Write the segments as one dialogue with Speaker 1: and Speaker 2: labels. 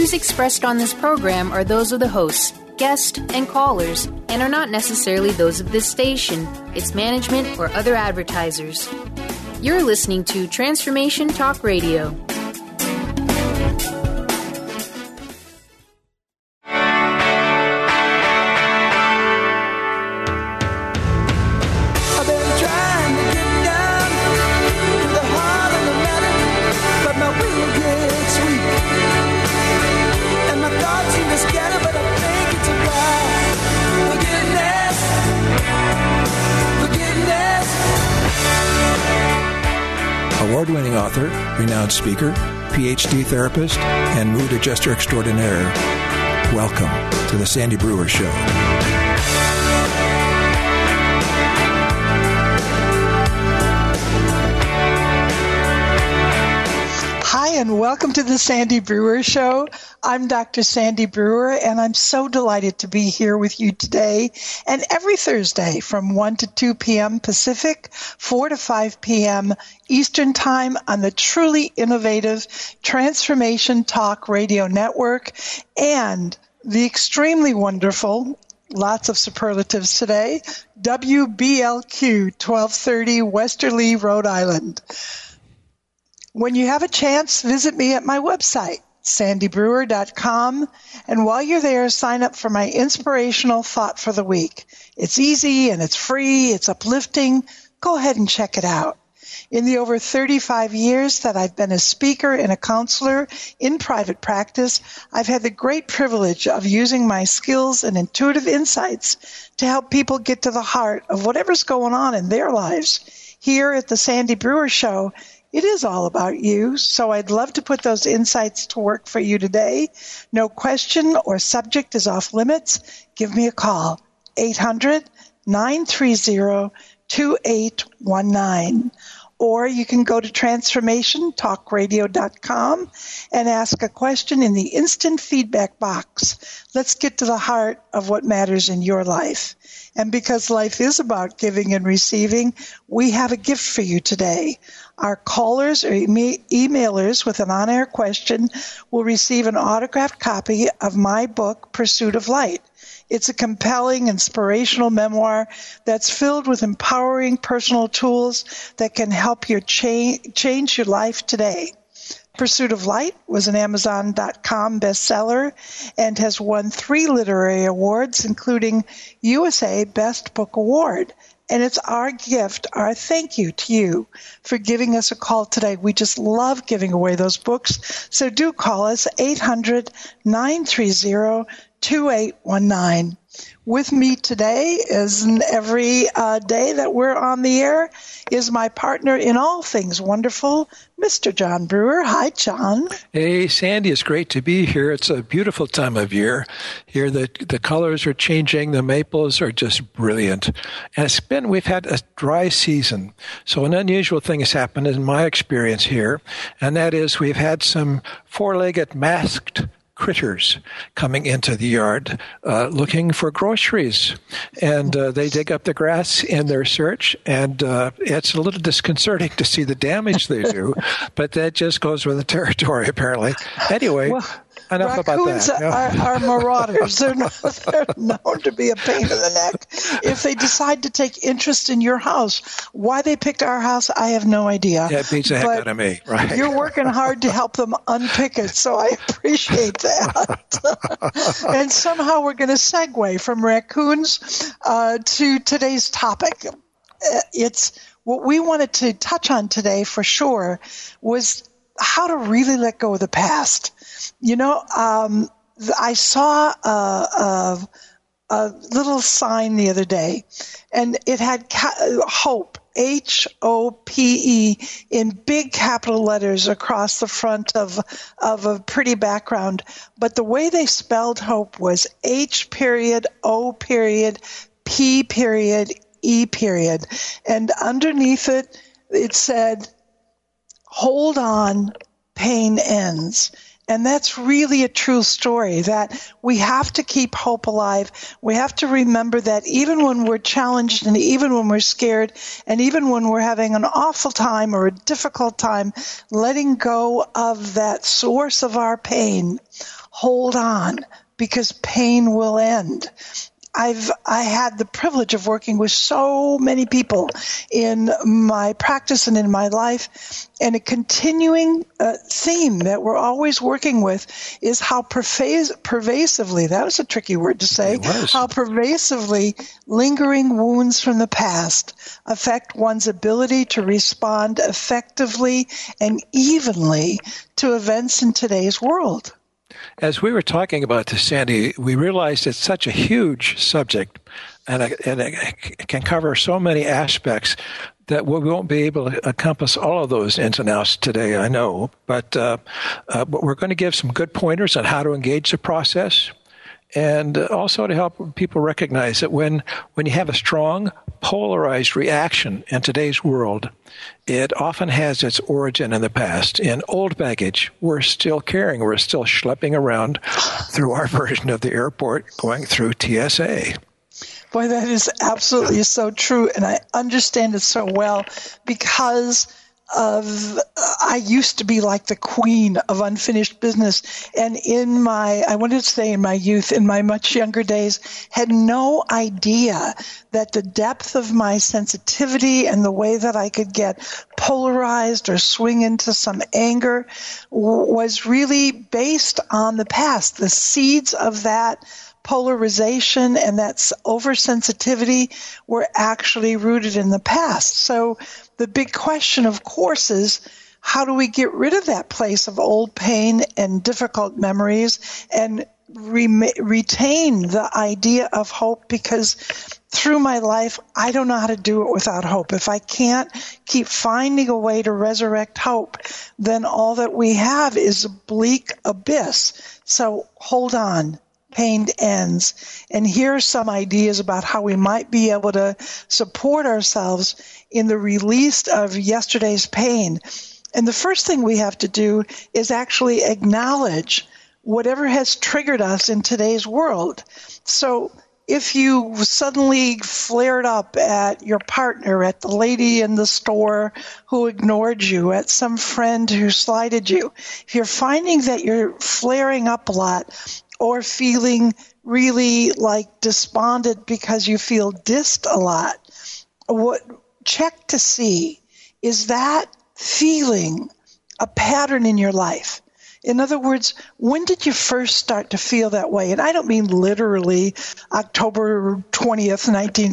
Speaker 1: views expressed on this program are those of the hosts, guests, and callers, and are not necessarily those of this station, its management, or other advertisers. You're listening to Transformation Talk Radio.
Speaker 2: Award-winning author, renowned speaker, PhD therapist, and mood adjuster extraordinaire. Welcome to the Sandy Brewer Show.
Speaker 3: Hi, and welcome to the Sandy Brewer Show. I'm Dr. Sandy Brewer, and I'm so delighted to be here with you today and every Thursday from 1 to 2 p.m. Pacific, 4 to 5 p.m. Eastern Time on the truly innovative Transformation Talk Radio Network and the extremely wonderful, lots of superlatives today, WBLQ 1230 Westerly, Rhode Island. When you have a chance, visit me at my website, sandybrewer.com, and while you're there, sign up for my inspirational thought for the week. It's easy and it's free, it's uplifting. Go ahead and check it out. In the over 35 years that I've been a speaker and a counselor in private practice, I've had the great privilege of using my skills and intuitive insights to help people get to the heart of whatever's going on in their lives. Here at the Sandy Brewer Show, it is all about you, so I'd love to put those insights to work for you today. No question or subject is off limits. Give me a call, 800-930-2819. Or you can go to transformationtalkradio.com and ask a question in the instant feedback box. Let's get to the heart of what matters in your life. And because life is about giving and receiving, we have a gift for you today. Our callers or emailers with an on-air question will receive an autographed copy of my book, Pursuit of Light. It's a compelling, inspirational memoir that's filled with empowering personal tools that can help you change your life today. Pursuit of Light was an Amazon.com bestseller and has won 3 literary awards, including USA Best Book Award. And it's our gift, our thank you to you for giving us a call today. We just love giving away those books. So do call us, 800-930-2819. With me today, as in every day that we're on the air, is my partner in all things wonderful, Mr. John Brewer. Hi, John.
Speaker 2: Hey, Sandy, it's great to be here. It's a beautiful time of year. Here, the colors are changing. The maples are just brilliant. And we've had a dry season. So an unusual thing has happened in my experience here, and that is we've had some four-legged masked critters coming into the yard looking for groceries. And they dig up the grass in their search, and it's a little disconcerting to see the damage they do, but that just goes with the territory, apparently. Anyway, enough about that.
Speaker 3: Raccoons are marauders. They're known to be a pain in the neck. If they decide to take interest in your house, why they picked our house, I have no idea.
Speaker 2: Yeah, it beats the heck out of me, right?
Speaker 3: You're working hard to help them unpick it, so I appreciate that. And somehow we're going to segue from raccoons to today's topic. It's what we wanted to touch on today for sure was how to really let go of the past. You know, I saw a little sign the other day, and it had hope, H-O-P-E, in big capital letters across the front of a pretty background. But the way they spelled hope was H period, O period, P period, E period. And underneath it, it said, hold on, pain ends. And that's really a true story, that we have to keep hope alive. We have to remember that even when we're challenged and even when we're scared and even when we're having an awful time or a difficult time, letting go of that source of our pain, hold on, because pain will end. I had the privilege of working with so many people in my practice and in my life, and a continuing theme that we're always working with is how pervasively, that was a tricky word to say, how pervasively lingering wounds from the past affect one's ability to respond effectively and evenly to events in today's world.
Speaker 2: As we were talking about this, Sandy, we realized it's such a huge subject, and it can cover so many aspects that we won't be able to encompass all of those ins and outs today, I know. But we're going to give some good pointers on how to engage the process, and also to help people recognize that when you have a strong, polarized reaction in today's world, it often has its origin in the past. In old baggage, we're still carrying, we're still schlepping around through our version of the airport going through TSA.
Speaker 3: Boy, that is absolutely so true, and I understand it so well because I used to be like the queen of unfinished business, and I wanted to say in my youth, in my much younger days, had no idea that the depth of my sensitivity and the way that I could get polarized or swing into some anger was really based on the past. The seeds of that polarization and that oversensitivity were actually rooted in the past. So the big question, of course, is how do we get rid of that place of old pain and difficult memories and retain the idea of hope? Because through my life, I don't know how to do it without hope. If I can't keep finding a way to resurrect hope, then all that we have is a bleak abyss. So hold on. Pain ends. And here are some ideas about how we might be able to support ourselves in the release of yesterday's pain. And the first thing we have to do is actually acknowledge whatever has triggered us in today's world. So if you suddenly flared up at your partner, at the lady in the store who ignored you, at some friend who slighted you, if you're finding that you're flaring up a lot, or feeling really like despondent because you feel dissed a lot, check to see, is that feeling a pattern in your life? In other words, when did you first start to feel that way? And I don't mean literally October 20th,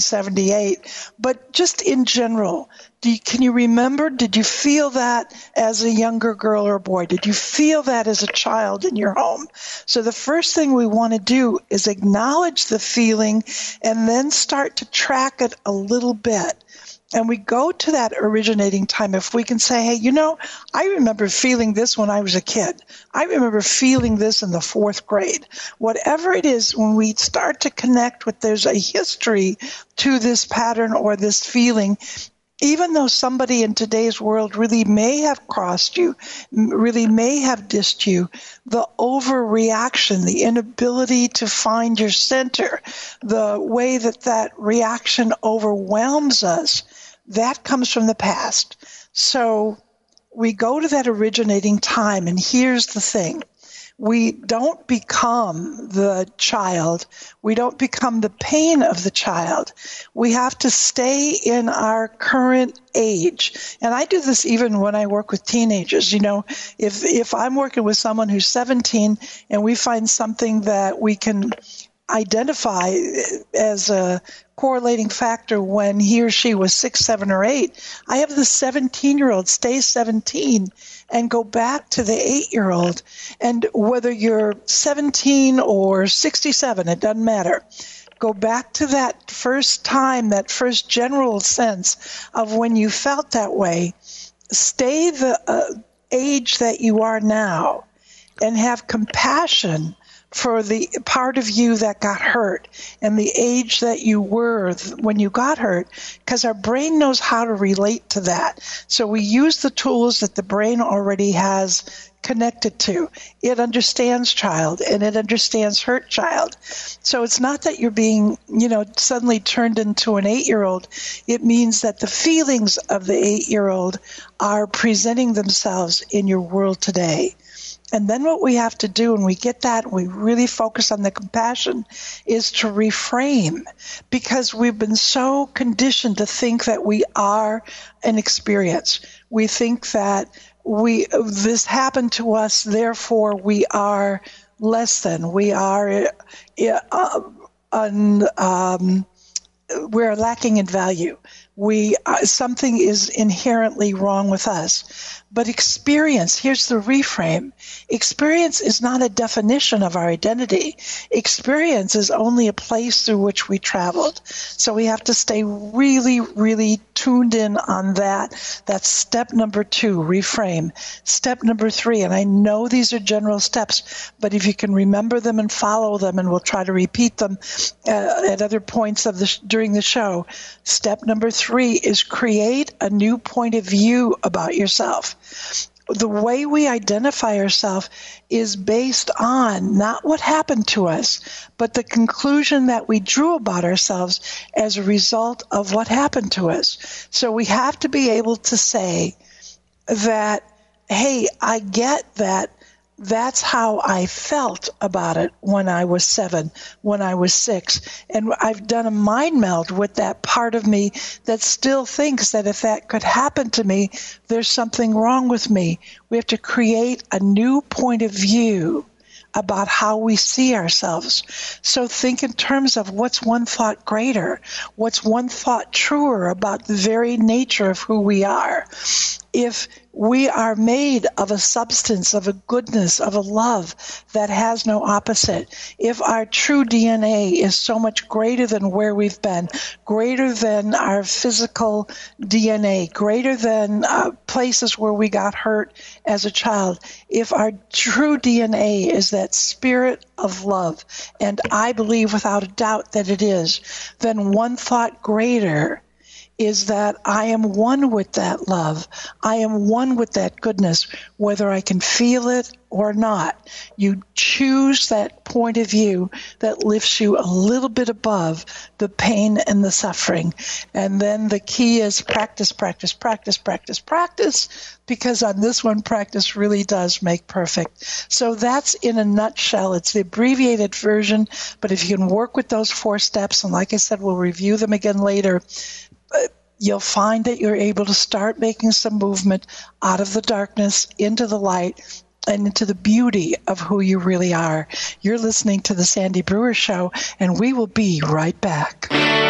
Speaker 3: 1978, but just in general. Can you remember, did you feel that as a younger girl or boy? Did you feel that as a child in your home? So the first thing we want to do is acknowledge the feeling and then start to track it a little bit. And we go to that originating time. If we can say, hey, I remember feeling this when I was a kid. I remember feeling this in the 4th grade. Whatever it is, when we start to connect with there's a history to this pattern or this feeling, even though somebody in today's world really may have crossed you, really may have dissed you, the overreaction, the inability to find your center, the way that reaction overwhelms us, that comes from the past. So we go to that originating time, and here's the thing. We don't become the child. We don't become the pain of the child. We have to stay in our current age. And I do this even when I work with teenagers. If I'm working with someone who's 17 and we find something that we can identify as a correlating factor when he or she was 6, 7, or 8, I have the 17-year-old stay 17 and go back to the 8-year-old. And whether you're 17 or 67, it doesn't matter. Go back to that first time, that first general sense of when you felt that way. Stay the age that you are now and have compassion for the part of you that got hurt and the age that you were when you got hurt, because our brain knows how to relate to that. So we use the tools that the brain already has connected to. It understands child and it understands hurt child. So it's not that you're being, suddenly turned into an 8-year-old. It means that the feelings of the 8-year-old are presenting themselves in your world today. And then what we have to do when we get that, we really focus on the compassion, is to reframe, because we've been so conditioned to think that we are an experience. We think that this happened to us, therefore we are less than. We are we're lacking in value. Something is inherently wrong with us. But experience, here's the reframe. Experience is not a definition of our identity. Experience is only a place through which we traveled. So we have to stay really, really tuned in on that. That's step number 2, reframe. Step number 3, and I know these are general steps, but if you can remember them and follow them, and we'll try to repeat them at other points of during the show. Step number 3 is create a new point of view about yourself. The way we identify ourselves is based on not what happened to us, but the conclusion that we drew about ourselves as a result of what happened to us. So we have to be able to say that, hey, I get that. That's how I felt about it when I was 7, when I was 6. And I've done a mind meld with that part of me that still thinks that if that could happen to me, there's something wrong with me. We have to create a new point of view about how we see ourselves. So think in terms of what's one thought greater, what's one thought truer about the very nature of who we are. If we are made of a substance, of a goodness, of a love that has no opposite, if our true DNA is so much greater than where we've been, greater than our physical DNA, greater than places where we got hurt as a child, if our true DNA is that spirit of love, and I believe without a doubt that it is, then one thought greater is that I am one with that love. I am one with that goodness, whether I can feel it or not. You choose that point of view that lifts you a little bit above the pain and the suffering. And then the key is practice, practice, practice, practice, practice, because on this one, practice really does make perfect. So that's in a nutshell. It's the abbreviated version, but if you can work with those 4 steps, and like I said, we'll review them again later, you'll find that you're able to start making some movement out of the darkness into the light and into the beauty of who you really are. You're listening to The Sandy Brewer Show, and we will be right back.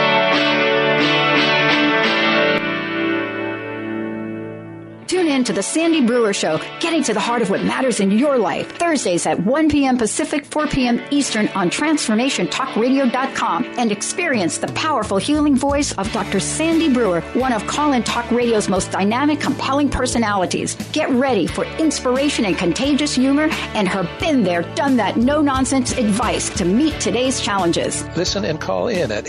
Speaker 4: Tune in to The Sandy Brewer Show, getting to the heart of what matters in your life. Thursdays at 1 p.m. Pacific, 4 p.m. Eastern on TransformationTalkRadio.com, and experience the powerful healing voice of Dr. Sandy Brewer, one of Call-In Talk Radio's most dynamic, compelling personalities. Get ready for inspiration and contagious humor and her been there, done that, no-nonsense advice to meet today's challenges.
Speaker 2: Listen and call in at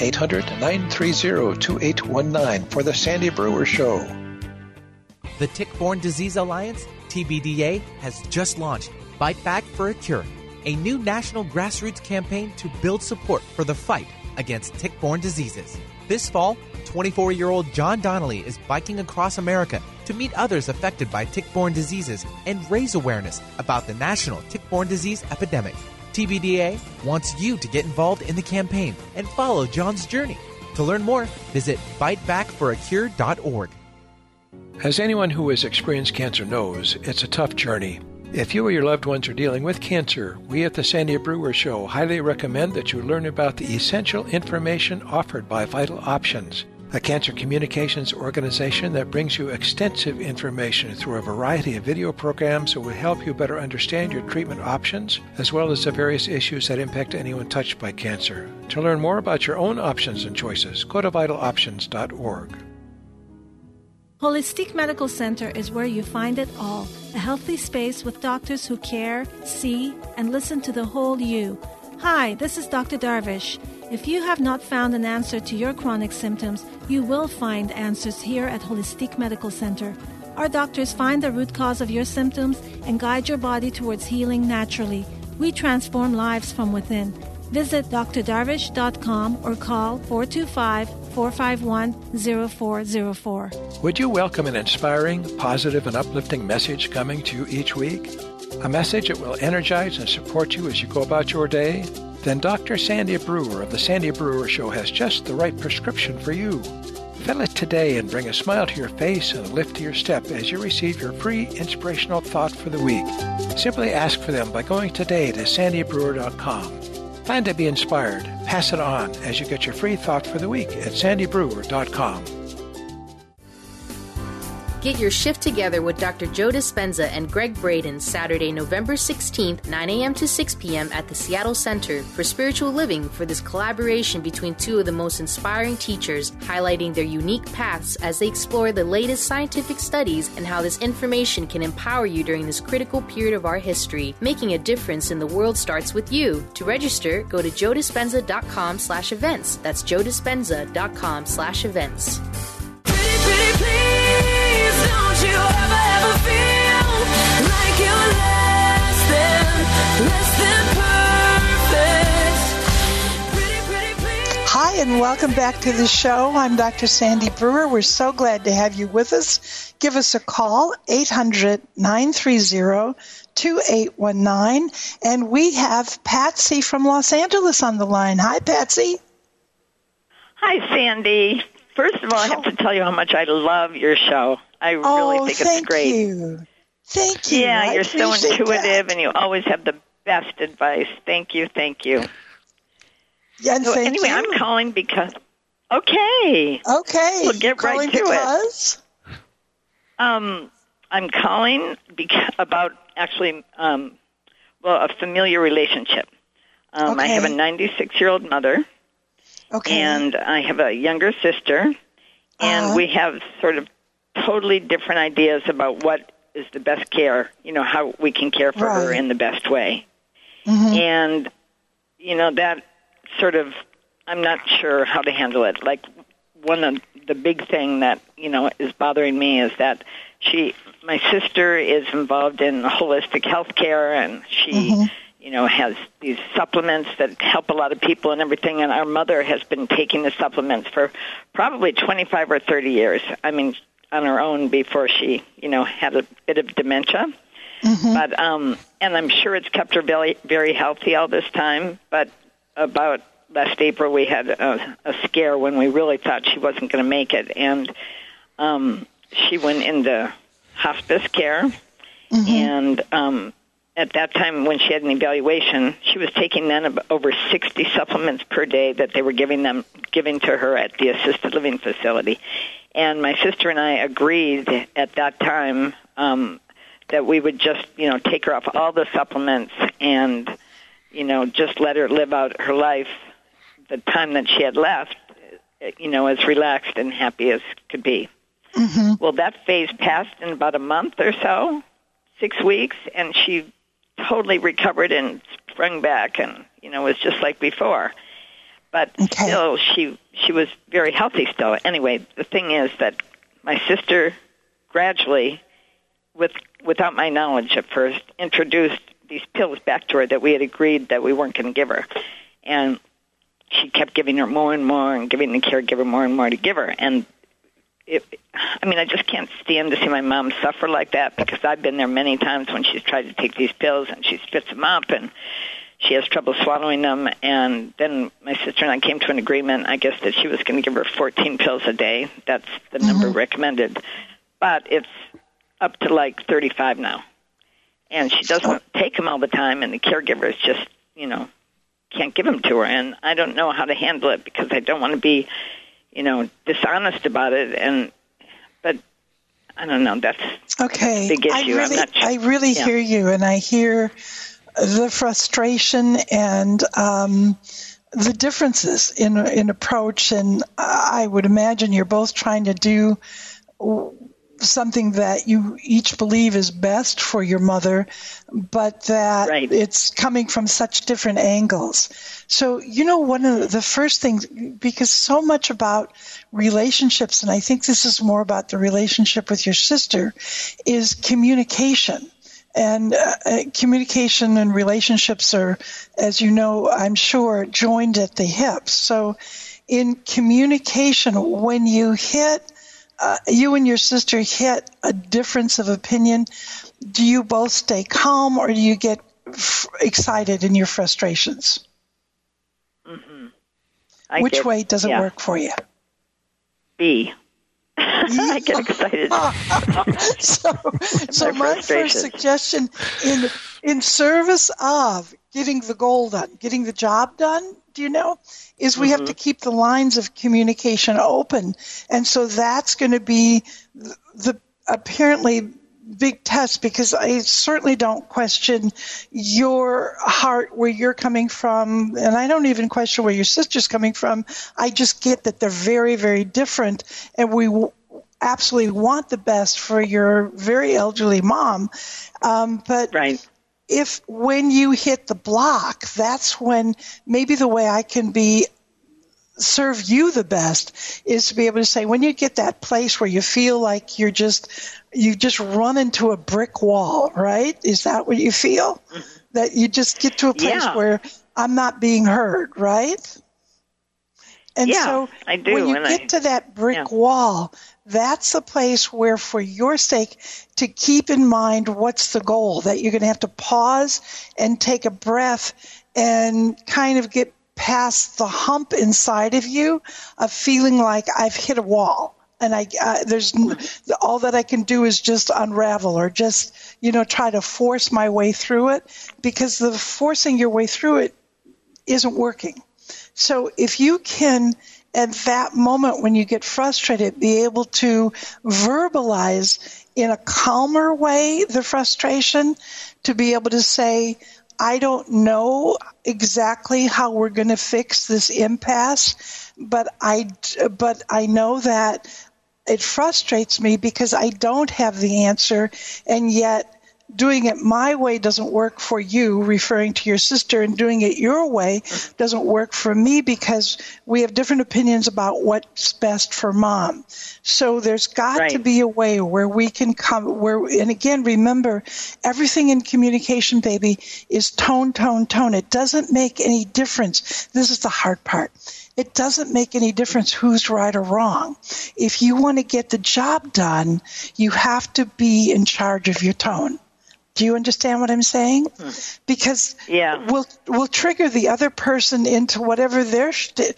Speaker 2: 800-930-2819 for The Sandy Brewer Show.
Speaker 5: The Tick-Borne Disease Alliance, TBDA, has just launched Fight Back for a Cure, a new national grassroots campaign to build support for the fight against tick-borne diseases. This fall, 24-year-old John Donnelly is biking across America to meet others affected by tick-borne diseases and raise awareness about the national tick-borne disease epidemic. TBDA wants you to get involved in the campaign and follow John's journey. To learn more, visit fightbackforacure.org.
Speaker 2: As anyone who has experienced cancer knows, it's a tough journey. If you or your loved ones are dealing with cancer, we at the Sandy Brewer Show highly recommend that you learn about the essential information offered by Vital Options, a cancer communications organization that brings you extensive information through a variety of video programs that will help you better understand your treatment options, as well as the various issues that impact anyone touched by cancer. To learn more about your own options and choices, go to vitaloptions.org.
Speaker 6: Holistic Medical Center is where you find it all. A healthy space with doctors who care, see, and listen to the whole you. Hi, this is Dr. Darvish. If you have not found an answer to your chronic symptoms, you will find answers here at Holistic Medical Center. Our doctors find the root cause of your symptoms and guide your body towards healing naturally. We transform lives from within. Visit drdarvish.com or call 425-451-0404.
Speaker 2: Would you welcome an inspiring, positive, and uplifting message coming to you each week? A message that will energize and support you as you go about your day? Then Dr. Sandy Brewer of The Sandy Brewer Show has just the right prescription for you. Fill it today and bring a smile to your face and a lift to your step as you receive your free inspirational thought for the week. Simply ask for them by going today to sandybrewer.com. Plan to be inspired. Pass it on as you get your free thought for the week at sandybrewer.com.
Speaker 1: Get your shift together with Dr. Joe Dispenza and Greg Braden Saturday, November 16th, 9 a.m. to 6 p.m. at the Seattle Center for Spiritual Living for this collaboration between two of the most inspiring teachers, highlighting their unique paths as they explore the latest scientific studies and how this information can empower you during this critical period of our history. Making a difference in the world starts with you. To register, go to joedispenza.com/events. That's joedispenza.com/events.
Speaker 7: Don't you ever feel like you're less than perfect? Pretty, please.
Speaker 3: Hi, and welcome back to the show. I'm Dr. Sandy Brewer. We're so glad to have you with us. Give us a call, 800-930-2819. And we have Patsy from Los Angeles on the line. Hi, Patsy.
Speaker 8: Hi, Sandy. First of all, I have to tell you how much I love your show. I really think it's great.
Speaker 3: Thank you.
Speaker 8: Yeah, you're so intuitive,
Speaker 3: that.
Speaker 8: and you always have the best advice. Thank you.
Speaker 3: Yeah,
Speaker 8: so anyway, I'm calling because... Okay.
Speaker 3: We'll
Speaker 8: get right to it. I'm calling about actually, a familiar relationship. I have a 96-year-old mother. Okay. And I have a younger sister, and we have sort of totally different ideas about what is the best care, how we can care for her in the best way. Mm-hmm. And, that sort of, I'm not sure how to handle it. Like, one of the big thing that, is bothering me is that my sister is involved in holistic health care, and she... has these supplements that help a lot of people and everything, and our mother has been taking the supplements for probably 25 or 30 years. I mean, on her own before she, had a bit of dementia. Mm-hmm. But, and I'm sure it's kept her very, very healthy all this time, but about last April we had a scare when we really thought she wasn't going to make it, and she went into hospice care, and at that time, when she had an evaluation, she was taking then over 60 supplements per day that they were giving to her at the assisted living facility. And my sister and I agreed at that time that we would just, take her off all the supplements and, just let her live out her life the time that she had left, as relaxed and happy as could be. Mm-hmm. Well, that phase passed in about a month or so, 6 weeks, and she totally recovered and sprung back and, was just like before. But still, she was very healthy still. Anyway, the thing is that my sister gradually, without my knowledge at first, introduced these pills back to her that we had agreed that we weren't going to give her. And she kept giving her more and more and giving the caregiver more and more to give her. And I just can't stand to see my mom suffer like that, because I've been there many times when she's tried to take these pills and she spits them up and she has trouble swallowing them. And then my sister and I came to an agreement, I guess, that she was going to give her 14 pills a day. That's the number recommended. But it's up to like 35 now. And she doesn't take them all the time, and the caregivers just, can't give them to her. And I don't know how to handle it, because I don't want to be dishonest about it, but I don't know. That's a big issue.
Speaker 3: I really hear you, and I hear the frustration and the differences in approach. And I would imagine you're both trying to do something that you each believe is best for your mother, but that it's coming from such different angles. So, one of the first things, because so much about relationships, and I think this is more about the relationship with your sister, is communication. And communication and relationships are, as you know, I'm sure, joined at the hips. So in communication, when you and your sister hit a difference of opinion, do you both stay calm or do you get excited in your frustrations?
Speaker 8: Mm-hmm.
Speaker 3: Which way does it work for you?
Speaker 8: B. I get excited.
Speaker 3: so my first suggestion in service of getting the goal done, getting the job done, do you know, is we have to keep the lines of communication open. And so that's going to be the apparently big test, because I certainly don't question your heart, where you're coming from, and I don't even question where your sister's coming from. I just get that they're very, very different, and we absolutely want the best for your very elderly mom. But if when you hit the block, that's when maybe the way I can serve you the best is to be able to say, when you get that place where you feel like you just run into a brick wall, right? Is that what you feel? That you just get to a place where I'm not being heard, right? And so
Speaker 8: I do.
Speaker 3: When you get to that brick wall, that's the place where, for your sake, to keep in mind what's the goal, that you're going to have to pause and take a breath and kind of get past the hump inside of you of feeling like I've hit a wall. And there's all that I can do is just unravel or just, try to force my way through it, because the forcing your way through it isn't working. So if you can, at that moment when you get frustrated, be able to verbalize in a calmer way the frustration, to be able to say, I don't know exactly how we're going to fix this impasse, but I know that it frustrates me because I don't have the answer, and yet doing it my way doesn't work for you, referring to your sister, and doing it your way doesn't work for me because we have different opinions about what's best for mom. So there's got to be a way where we can and again, remember, everything in communication, baby, is tone, tone, tone. It doesn't make any difference. This is the hard part. It doesn't make any difference who's right or wrong. If you want to get the job done, you have to be in charge of your tone. Do you understand what I'm saying? Because we'll trigger the other person into whatever their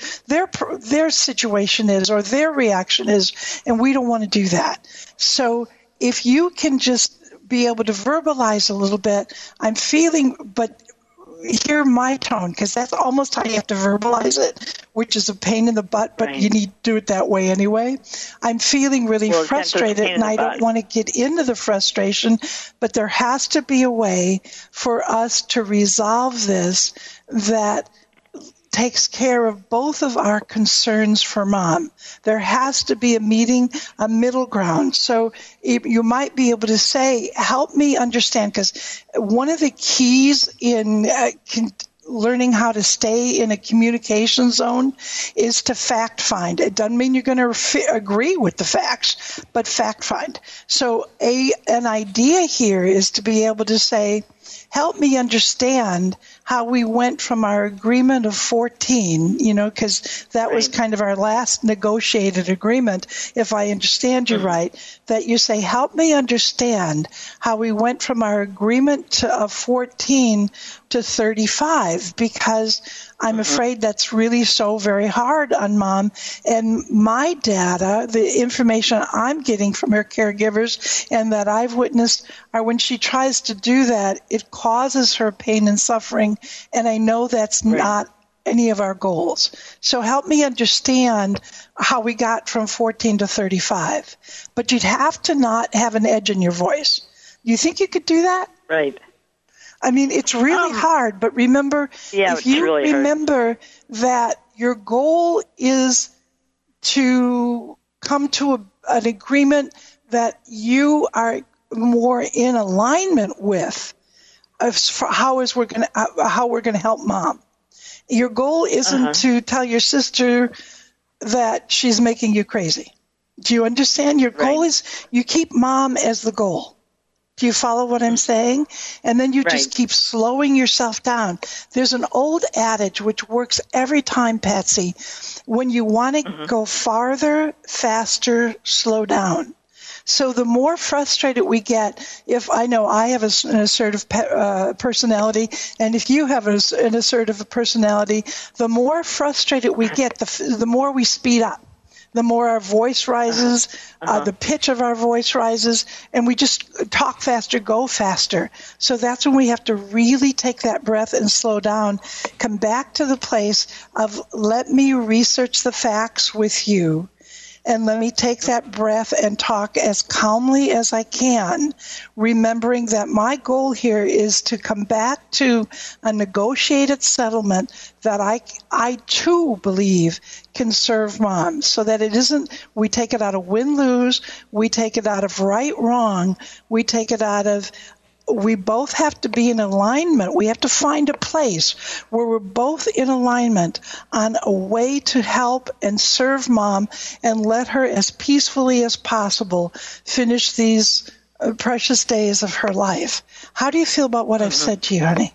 Speaker 3: situation is or their reaction is, and we don't want to do that. So if you can just be able to verbalize a little bit, I'm feeling, but hear my tone, because that's almost how you have to verbalize it, which is a pain in the butt, but you need to do it that way anyway. I'm feeling really frustrated, and I don't want to get into the frustration, but there has to be a way for us to resolve this that takes care of both of our concerns for mom. There has to be a middle ground. So you might be able to say, help me understand, because one of the keys in learning how to stay in a communication zone is to fact find. It doesn't mean you're going to agree with the facts, but fact find. So an idea here is to be able to say, help me understand how we went from our agreement of 14, because that was kind of our last negotiated agreement, if I understand you right, that you say, help me understand how we went from our agreement of 14 to 35, because I'm afraid that's really so very hard on mom. And my data, the information I'm getting from her caregivers and that I've witnessed, are when she tries to do that, it causes her pain and suffering. And I know that's not any of our goals. So help me understand how we got from 14 to 35. But you'd have to not have an edge in your voice. You think you could do that?
Speaker 8: Right.
Speaker 3: I mean, it's really hard, but remember, if you really remember that your goal is to come to an agreement that you are more in alignment with, for how we're going to help mom. Your goal isn't to tell your sister that she's making you crazy. Do you understand? Your goal is you keep mom as the goal. Do you follow what I'm saying? And then you just keep slowing yourself down. There's an old adage which works every time, Patsy. When you want to go farther, faster, slow down. So the more frustrated we get, if I know I have an assertive personality, and if you have an assertive personality, the more frustrated we get, the more we speed up. The more our voice rises, the pitch of our voice rises, and we just talk faster, go faster. So that's when we have to really take that breath and slow down, come back to the place of let me research the facts with you, and let me take that breath and talk as calmly as I can, remembering that my goal here is to come back to a negotiated settlement that I too believe can serve moms, so that it isn't we take it out of win-lose, we take it out of right-wrong, we take it out of we both have to be in alignment. We have to find a place where we're both in alignment on a way to help and serve mom and let her as peacefully as possible finish these precious days of her life. How do you feel about what I've said to you, honey?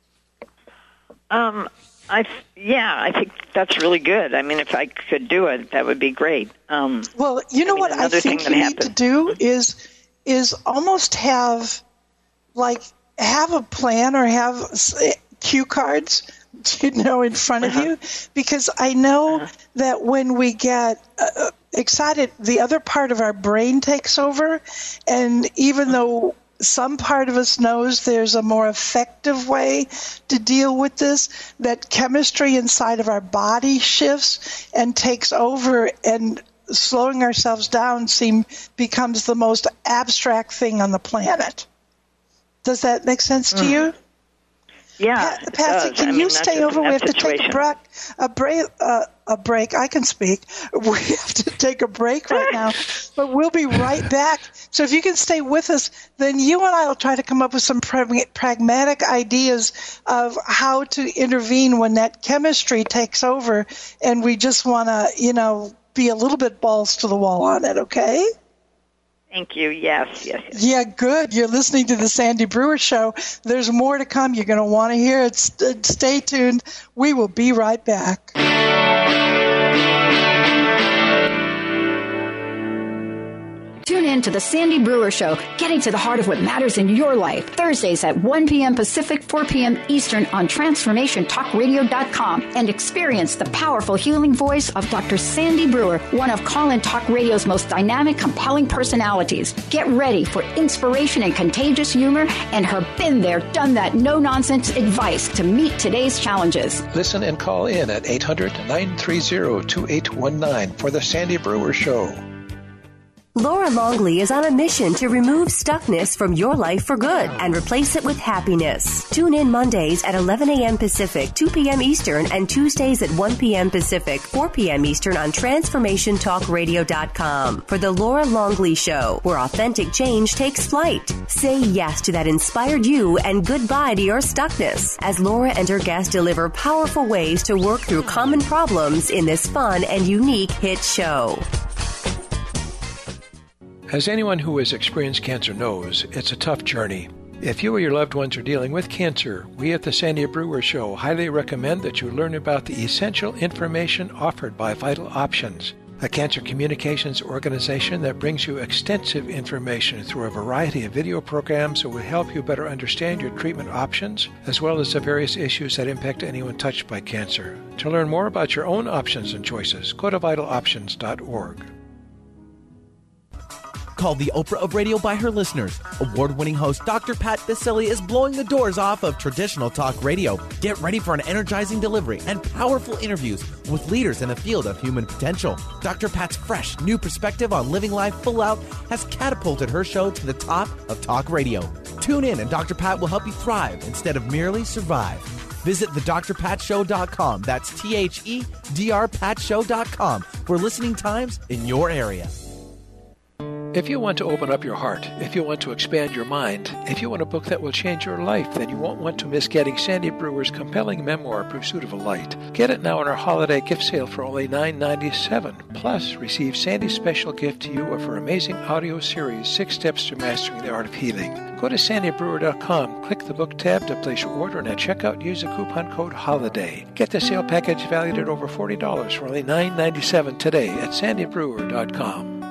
Speaker 8: I think that's really good. I mean, if I could do it, that would be great.
Speaker 3: Well, you know what I think you need to do is almost have a plan or have cue cards, in front of you, because I know that when we get excited, the other part of our brain takes over, and even though some part of us knows there's a more effective way to deal with this, that chemistry inside of our body shifts and takes over, and slowing ourselves down becomes the most abstract thing on the planet. Does that make sense to you?
Speaker 8: Yeah.
Speaker 3: Patsy, can you stay over? We have to take a break. I can speak. We have to take a break right now, but we'll be right back. So if you can stay with us, then you and I will try to come up with some pragmatic ideas of how to intervene when that chemistry takes over, and we just want to, be a little bit balls to the wall on it, okay?
Speaker 8: Thank you. Yes.
Speaker 3: Yeah, good. You're listening to the Sandy Brewer Show. There's more to come. You're going to want to hear it. Stay tuned. We will be right back.
Speaker 4: Tune in to the Sandy Brewer Show, getting to the heart of what matters in your life. Thursdays at 1 p.m. Pacific, 4 p.m. Eastern on TransformationTalkRadio.com, and experience the powerful healing voice of Dr. Sandy Brewer, one of Call-In Talk Radio's most dynamic, compelling personalities. Get ready for inspiration and contagious humor and her been there, done that, no-nonsense advice to meet today's challenges.
Speaker 2: Listen and call in at 800-930-2819 for the Sandy Brewer Show.
Speaker 9: Laura Longley is on a mission to remove stuckness from your life for good and replace it with happiness. Tune in Mondays at 11 a.m. Pacific, 2 p.m. Eastern, and Tuesdays at 1 p.m. Pacific, 4 p.m. Eastern on TransformationTalkRadio.com for The Laura Longley Show, where authentic change takes flight. Say yes to that inspired you and goodbye to your stuckness as Laura and her guests deliver powerful ways to work through common problems in this fun and unique hit show.
Speaker 2: As anyone who has experienced cancer knows, it's a tough journey. If you or your loved ones are dealing with cancer, we at the Sandy Brewer Show highly recommend that you learn about the essential information offered by Vital Options, a cancer communications organization that brings you extensive information through a variety of video programs that will help you better understand your treatment options, as well as the various issues that impact anyone touched by cancer. To learn more about your own options and choices, go to vitaloptions.org.
Speaker 5: Called the Oprah of radio by her listeners, award-winning host Dr. Pat Baccili is blowing the doors off of traditional talk radio. Get ready for an energizing delivery and powerful interviews with leaders in the field of human potential. Dr. Pat's fresh, new perspective on living life full out has catapulted her show to the top of talk radio. Tune in and Dr. Pat will help you thrive instead of merely survive. Visit thedrpatshow.com. That's THEDRPatshow.com for listening times in your area.
Speaker 2: If you want to open up your heart, if you want to expand your mind, if you want a book that will change your life, then you won't want to miss getting Sandy Brewer's compelling memoir, Pursuit of a Light. Get it now in our holiday gift sale for only $9.97. Plus, receive Sandy's special gift to you of her amazing audio series, 6 Steps to Mastering the Art of Healing. Go to sandybrewer.com, click the book tab to place your order, and at checkout use the coupon code HOLIDAY. Get the sale package valued at over $40 for only $9.97 today at sandybrewer.com.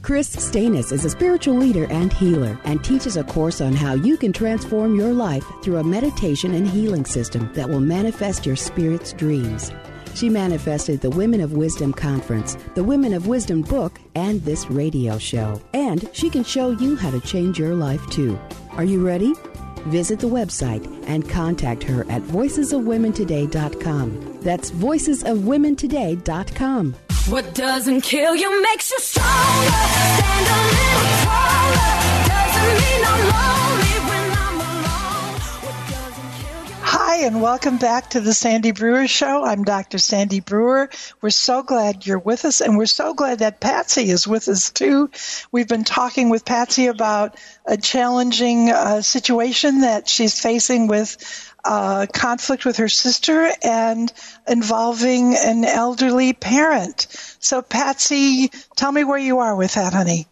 Speaker 10: Chris Stanis is a spiritual leader and healer and teaches a course on how you can transform your life through a meditation and healing system that will manifest your spirit's dreams. She manifested the Women of Wisdom Conference, the Women of Wisdom book, and this radio show. And she can show you how to change your life too. Are you ready? Visit the website and contact her at voicesofwomentoday.com. That's voicesofwomentoday.com.
Speaker 7: What doesn't kill you makes you stronger. Stand a little taller. Doesn't mean I'm lonely when I'm alone. What doesn't kill you?
Speaker 3: Hi, and welcome back to the Sandy Brewer Show. I'm Dr. Sandy Brewer. We're so glad you're with us, and we're so glad that Patsy is with us, too. We've been talking with Patsy about a challenging situation that she's facing with conflict with her sister and involving an elderly parent. So, Patsy, tell me where you are with that, honey.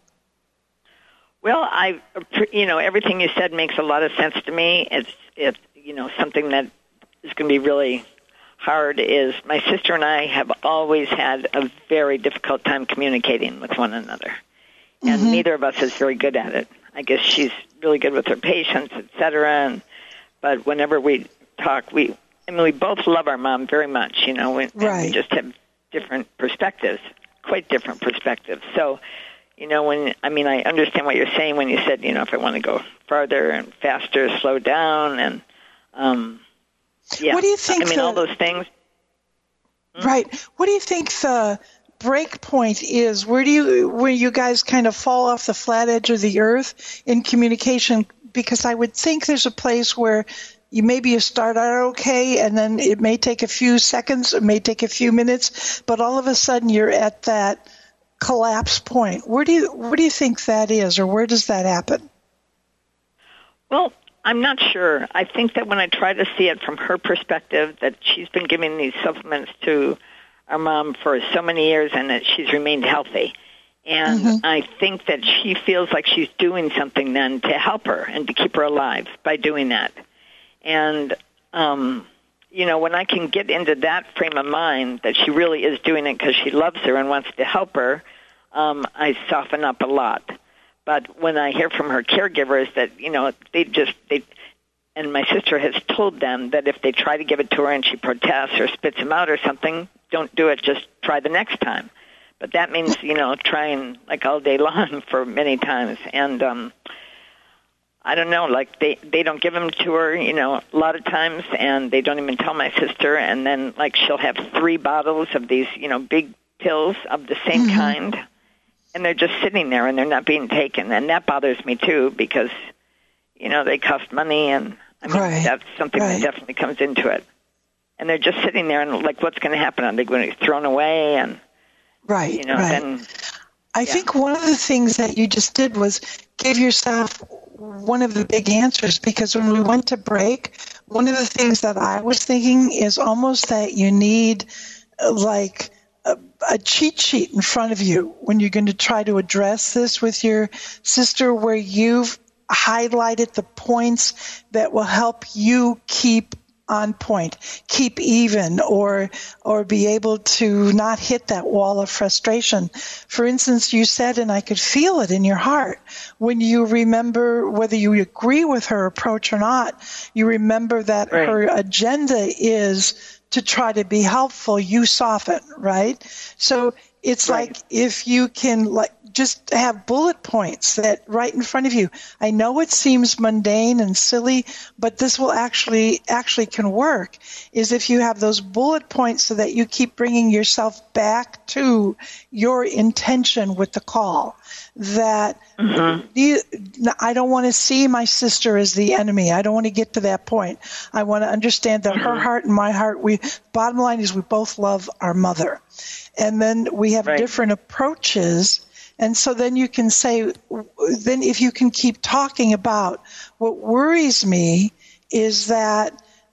Speaker 8: Well, everything you said makes a lot of sense to me. It's something that is going to be really hard is my sister and I have always had a very difficult time communicating with one another. And neither of us is very good at it. I guess she's really good with her patients, et cetera, but whenever we talk, we both love our mom very much, and we just have different perspectives, quite different perspectives. So, I understand what you're saying when you said, if I want to go farther and faster, slow down, and,
Speaker 3: What do you think
Speaker 8: all those things.
Speaker 3: Right. What do you think the break point is? Where you guys kind of fall off the flat edge of the earth in communication? Because I would think there's a place where you start out okay, and then it may take a few seconds, it may take a few minutes, but all of a sudden you're at that collapse point. Where do you think that is, or where does that happen?
Speaker 8: Well, I'm not sure. I think that when I try to see it from her perspective, that she's been giving these supplements to our mom for so many years and that she's remained healthy. And I think that she feels like she's doing something then to help her and to keep her alive by doing that. And, when I can get into that frame of mind that she really is doing it because she loves her and wants to help her, I soften up a lot. But when I hear from her caregivers that, and my sister has told them that if they try to give it to her and she protests or spits them out or something, don't do it, just try the next time. But that means, trying like all day long for many times. And I don't know, like they don't give them to her, a lot of times, and they don't even tell my sister. And then, like, she'll have 3 bottles of these, big pills of the same kind, and they're just sitting there and they're not being taken. And that bothers me, too, because, they cost money, and that's something that definitely comes into it. And they're just sitting there, and, like, what's going to happen? Are they going to be thrown away? And then
Speaker 3: I think one of the things that you just did was give yourself one of the big answers, because when we went to break, one of the things that I was thinking is almost that you need like a cheat sheet in front of you when you're going to try to address this with your sister, where you've highlighted the points that will help you keep on point, keep even, or be able to not hit that wall of frustration. For instance, you said, and I could feel it in your heart, when you remember, whether you agree with her approach or not, you remember that her agenda is to try to be helpful, you soften, right? So it's like if you can just have bullet points that right in front of you. I know it seems mundane and silly, but this will actually can work, is if you have those bullet points so that you keep bringing yourself back to your intention with the call. That I don't want to see my sister as the enemy. I don't want to get to that point. I want to understand that her heart and my heart, bottom line is we both love our mother. And then we have different approaches. And so then you can say, then if you can keep talking about what worries me is that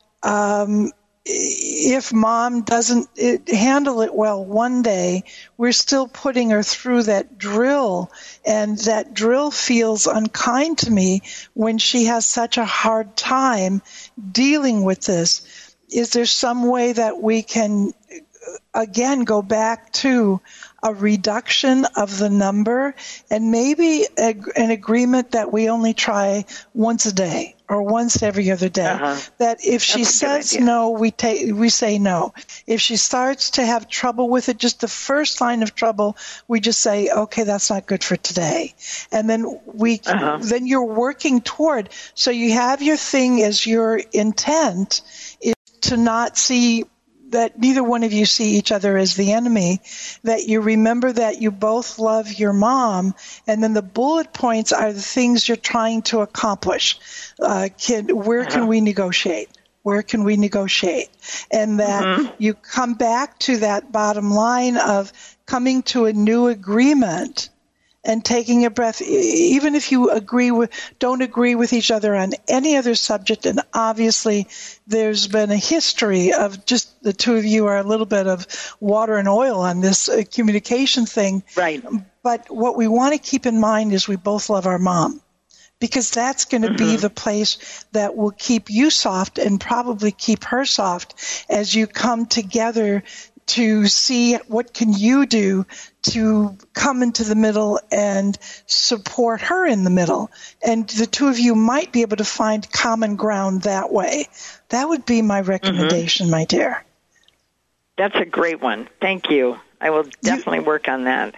Speaker 3: if mom doesn't handle it well one day, we're still putting her through that drill, and that drill feels unkind to me when she has such a hard time dealing with this. Is there some way that we can, again, go back to a reduction of the number, and maybe an agreement that we only try once a day or once every other day. That if she says no, we say no. If she starts to have trouble with it, just the first line of trouble, we just say, okay, that's not good for today. And then then you're working toward, so you have your thing as your intent is to not see that neither one of you see each other as the enemy, that you remember that you both love your mom, and then the bullet points are the things you're trying to accomplish. Where can we negotiate? Where can we negotiate? And that you come back to that bottom line of coming to a new agreement and taking a breath, even if you don't agree with each other on any other subject. And obviously, there's been a history of just the two of you are a little bit of water and oil on this communication thing.
Speaker 8: Right.
Speaker 3: But what we want to keep in mind is we both love our mom, because that's going to be the place that will keep you soft and probably keep her soft as you come together to see what can you do to come into the middle and support her in the middle. And the two of you might be able to find common ground that way. That would be my recommendation, my dear.
Speaker 8: That's a great one. Thank you. I will definitely work on that.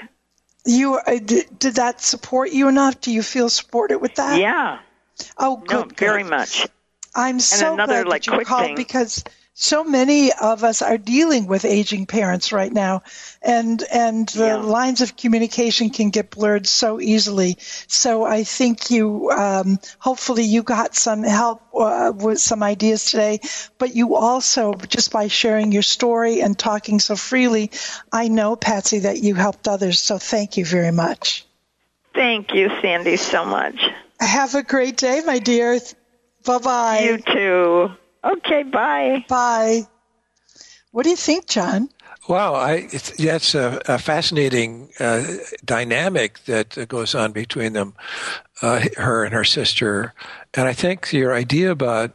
Speaker 3: Did that support you enough? Do you feel supported with that?
Speaker 8: Yeah.
Speaker 3: Oh, good.
Speaker 8: No, very much.
Speaker 3: I'm so glad that you called, because so many of us are dealing with aging parents right now, and the lines of communication can get blurred so easily. So I think you, hopefully you got some help with some ideas today, but you also, just by sharing your story and talking so freely, I know, Patsy, that you helped others. So thank you very much.
Speaker 8: Thank you, Sandy, so much.
Speaker 3: Have a great day, my dear. Bye-bye.
Speaker 8: You too. Okay, bye.
Speaker 3: Bye. What do you think, John?
Speaker 2: Wow, that's a fascinating dynamic that goes on between them, her and her sister. And I think your idea about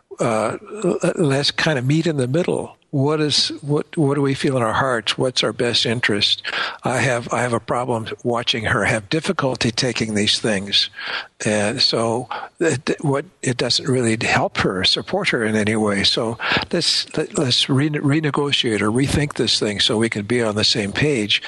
Speaker 2: let's kind of meet in the middle. What do we feel in our hearts? What's our best interest? I have a problem watching her have difficulty taking these things, and so it doesn't really help her, support her in any way. So let's renegotiate or rethink this thing so we can be on the same page.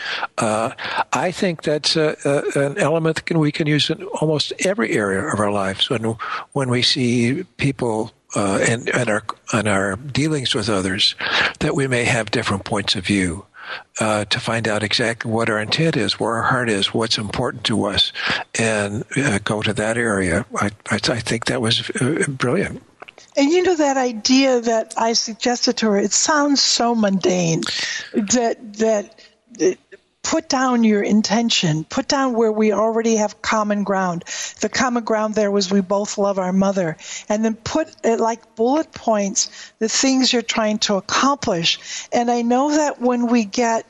Speaker 2: I think that's an element that we can use in almost every area of our lives when we see people. And our dealings with others, that we may have different points of view, to find out exactly what our intent is, where our heart is, what's important to us, and go to that area. I think that was brilliant.
Speaker 3: And you know, that idea that I suggested to her, it sounds so mundane, that put down your intention, put down where we already have common ground. The common ground there was we both love our mother. And then put it like bullet points, the things you're trying to accomplish. And I know that when we get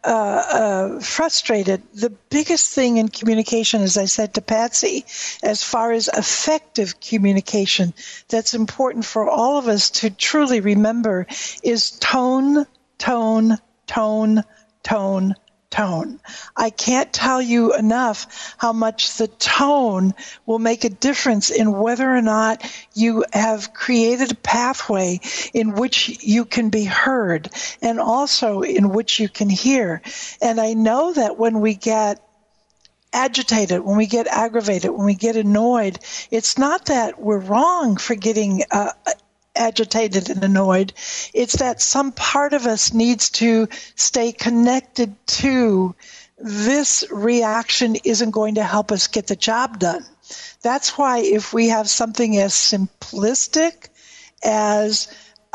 Speaker 3: frustrated, the biggest thing in communication, as I said to Patsy, as far as effective communication, that's important for all of us to truly remember is tone, tone, tone, tone, tone. I can't tell you enough how much the tone will make a difference in whether or not you have created a pathway in which you can be heard and also in which you can hear. And I know that when we get agitated, when we get aggravated, when we get annoyed, it's not that we're wrong for getting agitated and annoyed. It's that some part of us needs to stay connected to this reaction isn't going to help us get the job done. That's why if we have something as simplistic as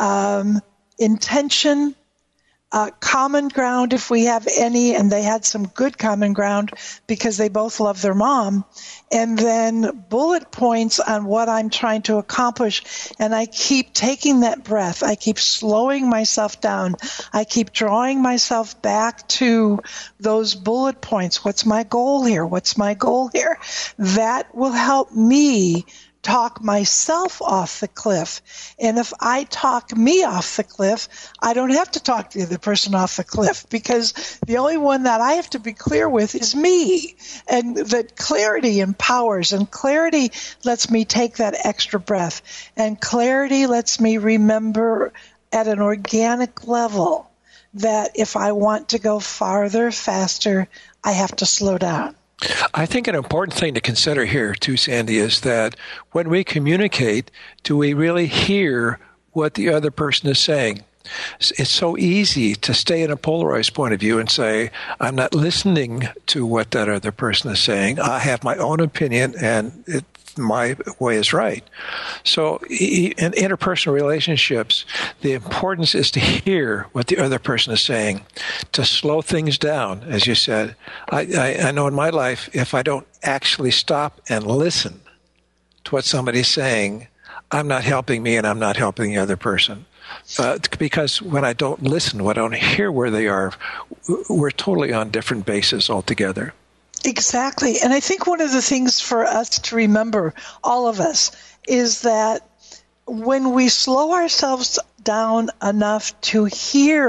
Speaker 3: intention, common ground, if we have any, and they had some good common ground because they both love their mom, and then bullet points on what I'm trying to accomplish, and I keep taking that breath. I keep slowing myself down. I keep drawing myself back to those bullet points. What's my goal here? What's my goal here? That will help me talk myself off the cliff. And if I talk me off the cliff, I don't have to talk the other person off the cliff, because the only one that I have to be clear with is me. And that clarity empowers, and clarity lets me take that extra breath. And clarity lets me remember at an organic level that if I want to go farther, faster, I have to slow down.
Speaker 2: I think an important thing to consider here, too, Sandy, is that when we communicate, do we really hear what the other person is saying? It's so easy to stay in a polarized point of view and say, I'm not listening to what that other person is saying. I have my own opinion, and my way is right. So in interpersonal relationships, the importance is to hear what the other person is saying, to slow things down, as you said. I know in my life, if I don't actually stop and listen to what somebody's saying, I'm not helping me and I'm not helping the other person. Because when I don't listen, when I don't hear where they are, we're totally on different bases altogether.
Speaker 3: Exactly. And I think one of the things for us to remember, all of us, is that when we slow ourselves down enough to hear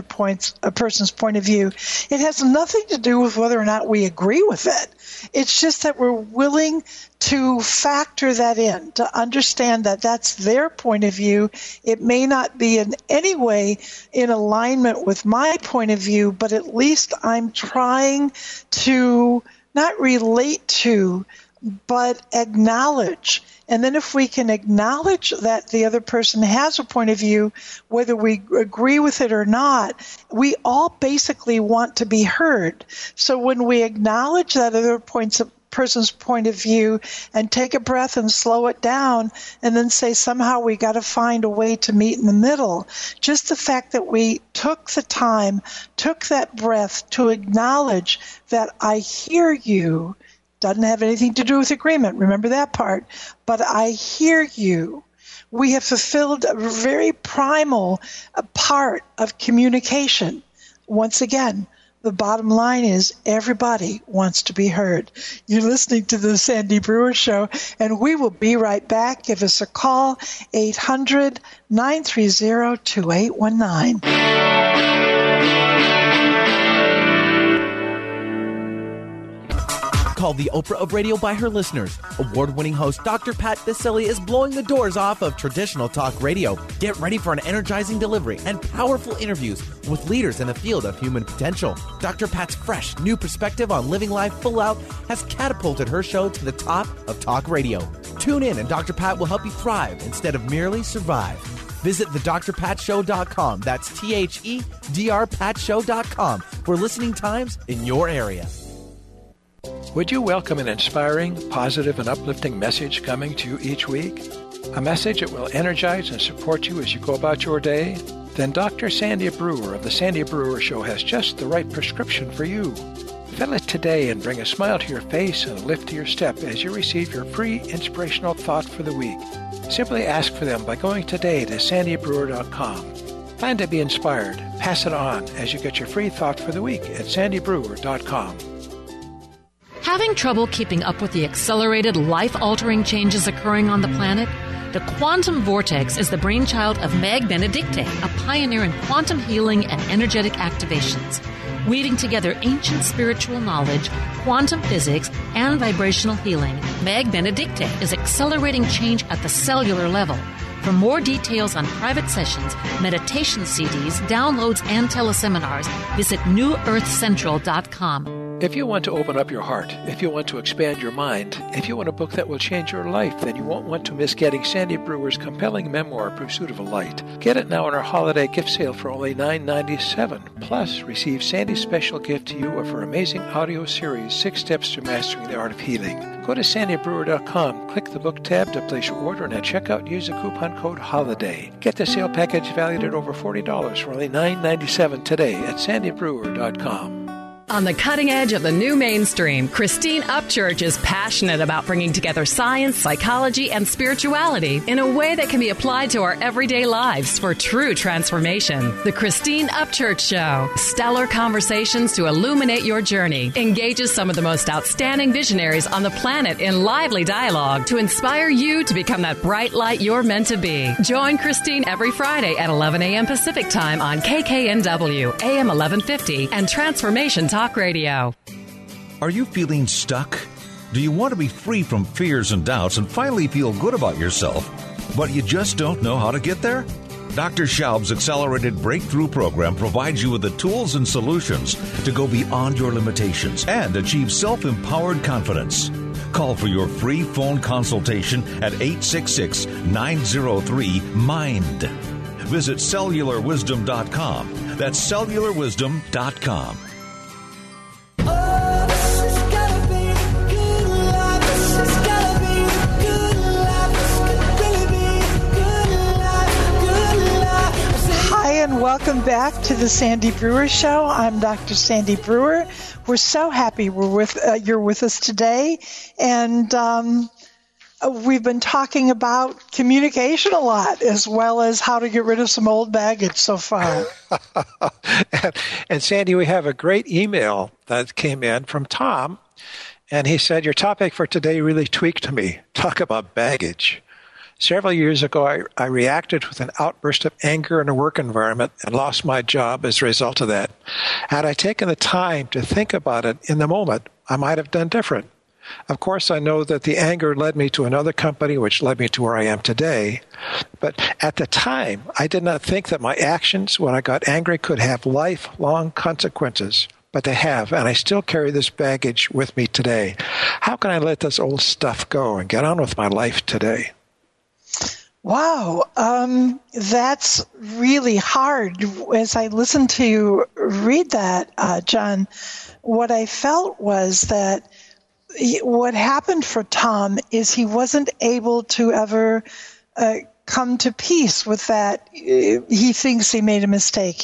Speaker 3: a person's point of view, it has nothing to do with whether or not we agree with it. It's just that we're willing to factor that in, to understand that that's their point of view. It may not be in any way in alignment with my point of view, but at least I'm trying to not relate to, but acknowledge. And then if we can acknowledge that the other person has a point of view, whether we agree with it or not, we all basically want to be heard. So when we acknowledge that other person's point of view and take a breath and slow it down and then say somehow we got to find a way to meet in the middle, just the fact that we took the time, took that breath to acknowledge that I hear you, doesn't have anything to do with agreement. Remember that part. But I hear you. We have fulfilled a very primal part of communication. Once again, the bottom line is everybody wants to be heard. You're listening to the Sandy Brewer Show, and we will be right back. Give us a call, 800-930-2819.
Speaker 5: Called the Oprah of radio by her listeners. Award-winning host Dr. Pat Baccili is blowing the doors off of traditional talk radio. Get ready for an energizing delivery and powerful interviews with leaders in the field of human potential. Dr. Pat's fresh, new perspective on living life full out has catapulted her show to the top of talk radio. Tune in and Dr. Pat will help you thrive instead of merely survive. Visit thedrpatshow.com. That's THEDRPatShow.com for listening times in your area.
Speaker 2: Would you welcome an inspiring, positive, and uplifting message coming to you each week? A message that will energize and support you as you go about your day? Then Dr. Sandy Brewer of The Sandy Brewer Show has just the right prescription for you. Fill it today and bring a smile to your face and a lift to your step as you receive your free inspirational thought for the week. Simply ask for them by going today to sandybrewer.com. Plan to be inspired. Pass it on as you get your free thought for the week at sandybrewer.com.
Speaker 11: Having trouble keeping up with the accelerated, life-altering changes occurring on the planet? The Quantum Vortex is the brainchild of Meg Benedicte, a pioneer in quantum healing and energetic activations. Weaving together ancient spiritual knowledge, quantum physics, and vibrational healing, Meg Benedicte is accelerating change at the cellular level. For more details on private sessions, meditation CDs, downloads, and teleseminars, visit newearthcentral.com.
Speaker 2: If you want to open up your heart, if you want to expand your mind, if you want a book that will change your life, then you won't want to miss getting Sandy Brewer's compelling memoir, Pursuit of a Light. Get it now on our holiday gift sale for only $9.97. Plus, receive Sandy's special gift to you of her amazing audio series, 6 Steps to Mastering the Art of Healing. Go to sandybrewer.com, click the book tab to place your order, and at checkout use the coupon code HOLIDAY. Get the sale package valued at over $40 for only $9.97 today at sandybrewer.com.
Speaker 12: On the cutting edge of the new mainstream, Christine Upchurch is passionate about bringing together science, psychology, and spirituality in a way that can be applied to our everyday lives for true transformation. The Christine Upchurch Show. Stellar conversations to illuminate your journey. Engages some of the most outstanding visionaries on the planet in lively dialogue to inspire you to become that bright light you're meant to be. Join Christine every Friday at 11 a.m. Pacific Time on KKNW, AM 1150, and Transformation Talk Radio.
Speaker 13: Are you feeling stuck? Do you want to be free from fears and doubts and finally feel good about yourself, but you just don't know how to get there? Dr. Schaub's Accelerated Breakthrough Program provides you with the tools and solutions to go beyond your limitations and achieve self-empowered confidence. Call for your free phone consultation at 866-903-MIND. Visit cellularwisdom.com. That's cellularwisdom.com.
Speaker 3: And welcome back to the Sandy Brewer Show. I'm Dr. Sandy Brewer. We're so happy you're with us today. And we've been talking about communication a lot, as well as how to get rid of some old baggage so far.
Speaker 2: And Sandy, we have a great email that came in from Tom. And he said, your topic for today really tweaked me. Talk about baggage. Several years ago, I reacted with an outburst of anger in a work environment and lost my job as a result of that. Had I taken the time to think about it in the moment, I might have done different. Of course, I know that the anger led me to another company, which led me to where I am today. But at the time, I did not think that my actions when I got angry could have lifelong consequences. But they have, and I still carry this baggage with me today. How can I let this old stuff go and get on with my life today?
Speaker 3: Wow, that's really hard. As I listened to you read that, John, what I felt was that what happened for Tom is he wasn't able to ever come to peace with that. He thinks he made a mistake.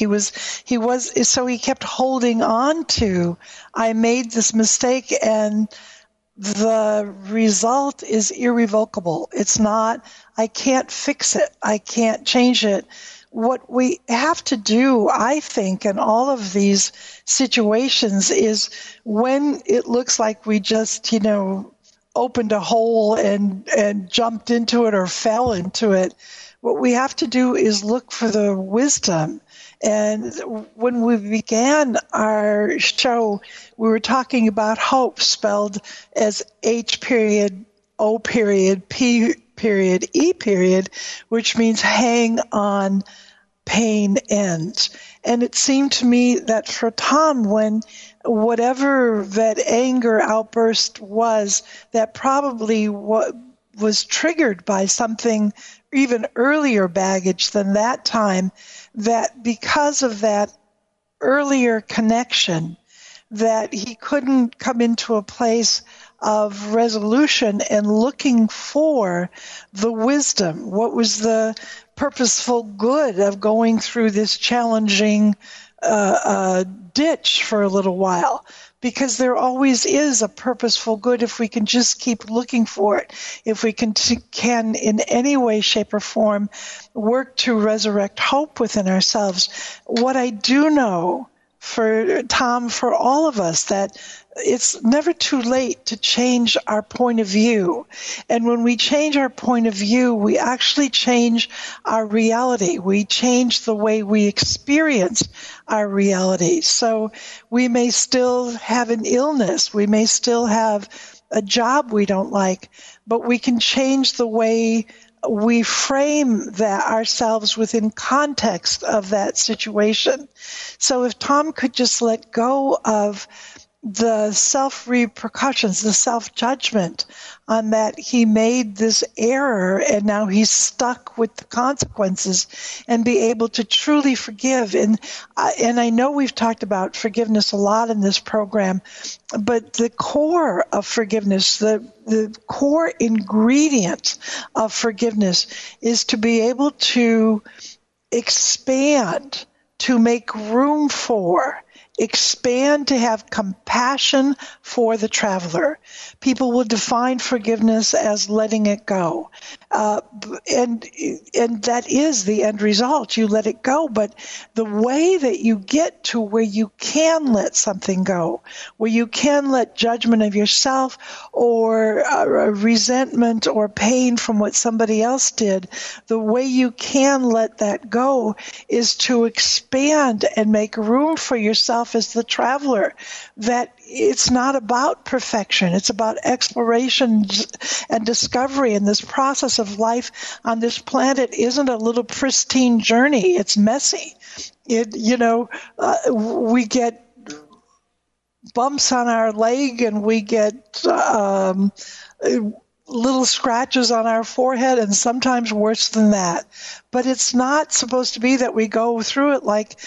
Speaker 3: So he kept holding on to, I made this mistake, and the result is irrevocable. It's not, I can't fix it. I can't change it. What we have to do, I think, in all of these situations is when it looks like we just, opened a hole and jumped into it or fell into it, what we have to do is look for the wisdom. And when we began our show, we were talking about hope, spelled as H period, O period, P period, E period, which means hang on, pain ends. And it seemed to me that for Tom, when whatever that anger outburst was, that probably was triggered by something even earlier baggage than that time, that because of that earlier connection, that he couldn't come into a place of resolution and looking for the wisdom. What was the purposeful good of going through this challenging ditch for a little while? Because there always is a purposeful good if we can just keep looking for it, if we can in any way, shape, or form work to resurrect hope within ourselves. What I do know for Tom, for all of us, that it's never too late to change our point of view. And when we change our point of view, we actually change our reality. We change the way we experience our reality. So we may still have an illness. We may still have a job we don't like, but we can change the way we frame that ourselves within context of that situation. So if Tom could just let go of the self-repercussions, the self-judgment on that he made this error and now he's stuck with the consequences, and be able to truly forgive. And I know we've talked about forgiveness a lot in this program, but the core of forgiveness, the core ingredient of forgiveness is to be able to expand, to make room for, expand to have compassion for the traveler. People will define forgiveness as letting it go. And that is the end result. You let it go. But the way that you get to where you can let something go, where you can let judgment of yourself or resentment or pain from what somebody else did, the way you can let that go is to expand and make room for yourself as the traveler. That it's not about perfection. It's about exploration and discovery. And this process of life on this planet isn't a little pristine journey. It's messy. We get bumps on our leg and we get little scratches on our forehead, and sometimes worse than that. But it's not supposed to be that we go through it like,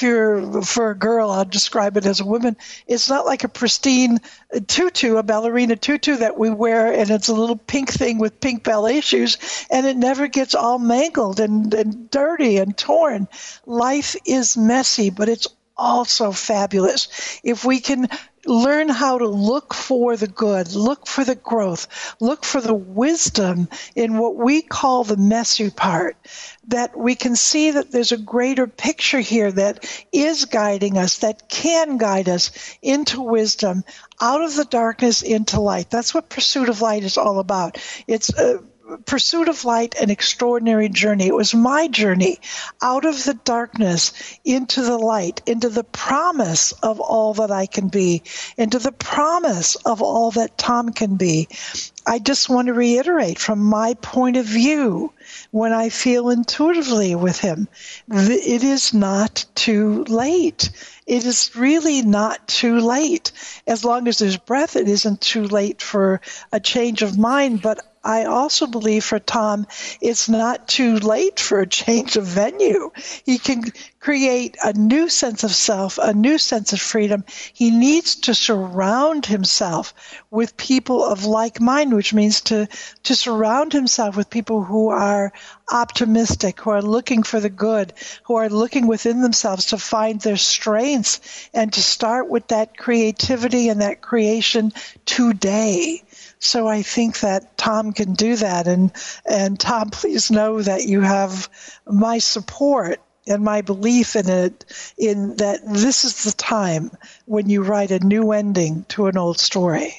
Speaker 3: for a girl, I'll describe it as a woman, it's not like a pristine tutu, a ballerina tutu that we wear, and it's a little pink thing with pink ballet shoes, and it never gets all mangled and dirty and torn. Life is messy, but it's also fabulous. If we can learn how to look for the good, look for the growth, look for the wisdom in what we call the messy part, that we can see that there's a greater picture here that is guiding us, that can guide us into wisdom, out of the darkness into light. That's what Pursuit of Light is all about. It's Pursuit of Light, an extraordinary journey. It was my journey out of the darkness into the light, into the promise of all that I can be, into the promise of all that Tom can be. I just want to reiterate from my point of view, when I feel intuitively with him, it is not too late. It is really not too late. As long as there's breath, it isn't too late for a change of mind. But I also believe for Tom, it's not too late for a change of venue. He can create a new sense of self, a new sense of freedom. He needs to surround himself with people of like mind, which means to surround himself with people who are optimistic, who are looking for the good, who are looking within themselves to find their strengths and to start with that creativity and that creation today. So I think that Tom can do that. And Tom, please know that you have my support and my belief in it, in that this is the time when you write a new ending to an old story.